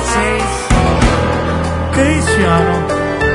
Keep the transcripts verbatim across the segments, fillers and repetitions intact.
vocês. Cristiano.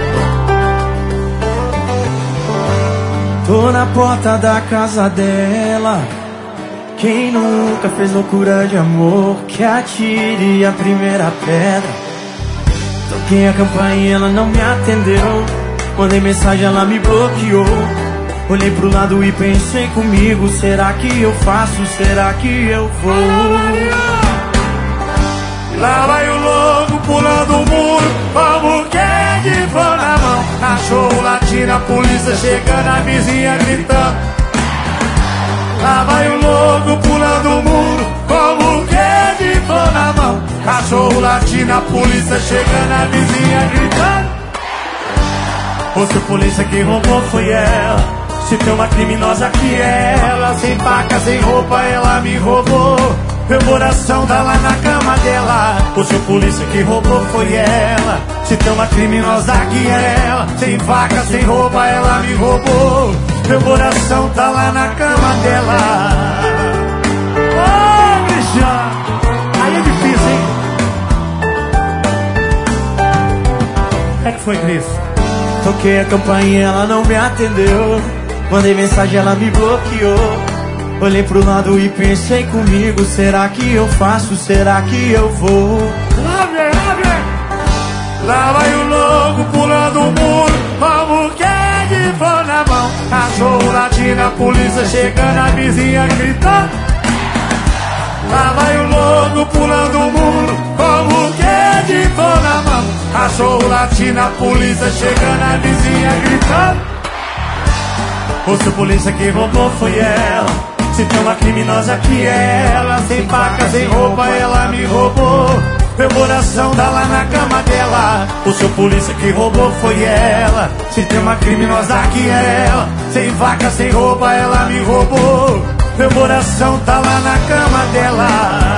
Tô na porta da casa dela. Quem nunca fez loucura de amor, que atire a primeira pedra. Toquei a campainha, ela não me atendeu. Mandei mensagem, ela me bloqueou. Olhei pro lado e pensei comigo, será que eu faço, será que eu vou? Lá vai o louco pulando o muro, como que é de pão na mão. Cachorro latindo, a polícia chegando, a vizinha gritando. Lá vai o louco pulando o muro, como que é de pão na mão. Cachorro latindo, a polícia chegando, a vizinha gritando. Ou se a polícia que roubou foi ela, se tem uma criminosa que é ela. Sem faca, sem roupa, ela me roubou. Meu coração tá lá na cama dela. Ou se a polícia que roubou foi ela, se tem uma criminosa que é ela. Sem faca, sem roupa, ela me roubou. Meu coração tá lá na cama dela. Ô, Cristiano, aí é difícil, hein? É que foi, Cris? Toquei a campainha, ela não me atendeu. Mandei mensagem, ela me bloqueou. Olhei pro lado e pensei comigo, será que eu faço, será que eu vou? Lá vem, lá vem. Lá vai o louco pulando o muro, como que é de pão na mão. Cachorro latindo, a polícia chegando, a vizinha gritando. Lá vai o louco pulando o muro, como que é de pão na mão. Cachorro latindo, a polícia chegando, a vizinha gritando. Ou se a polícia que roubou foi ela, se tem uma criminosa que é ela. Sem faca, sem roupa, ela me roubou. Meu coração tá lá na cama dela. Ou se a polícia que roubou foi ela, se tem uma criminosa que é ela. Sem faca, sem roupa, ela me roubou. Meu coração tá lá na cama dela.